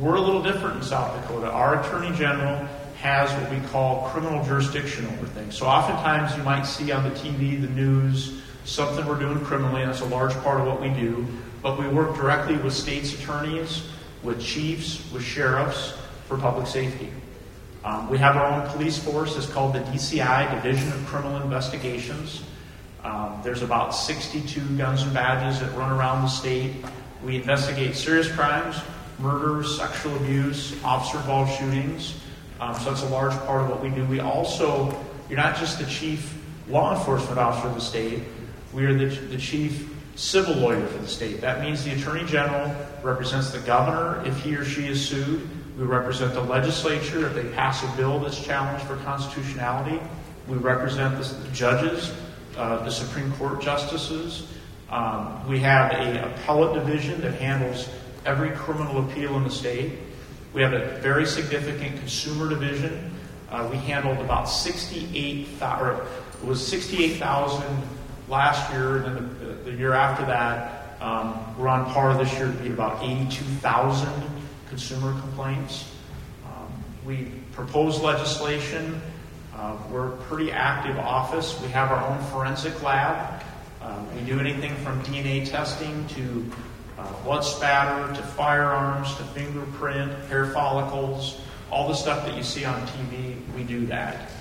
We're a little different in South Dakota. Our Attorney General has what we call criminal jurisdiction over things. So oftentimes you might see on the TV, the news, something we're doing criminally, and that's a large part of what we do. But we work directly with states' attorneys, with chiefs, with sheriffs for public safety. We have our own police force. It's called the DCI, Division of Criminal Investigations. There's about 62 guns and badges that run around the state. We investigate serious crimes, murders, sexual abuse, officer-involved shootings. So that's a large part of what we do. We also, you're not just the chief law enforcement officer of the state, we are the chief civil lawyer for the state. That means the Attorney General represents the governor if he or she is sued. We represent the legislature if they pass a bill that's challenged for constitutionality. We represent the judges, the Supreme Court justices. We have an appellate division that handles every criminal appeal in the state. We have a very significant consumer division. We handled about 68,000 last year, and then the year after that, we're on par this year to be about 82,000 consumer complaints. We propose legislation. We're a pretty active office. We have our own forensic lab. We do anything from DNA testing to blood spatter to firearms to fingerprint, hair follicles, all the stuff that you see on TV, we do that.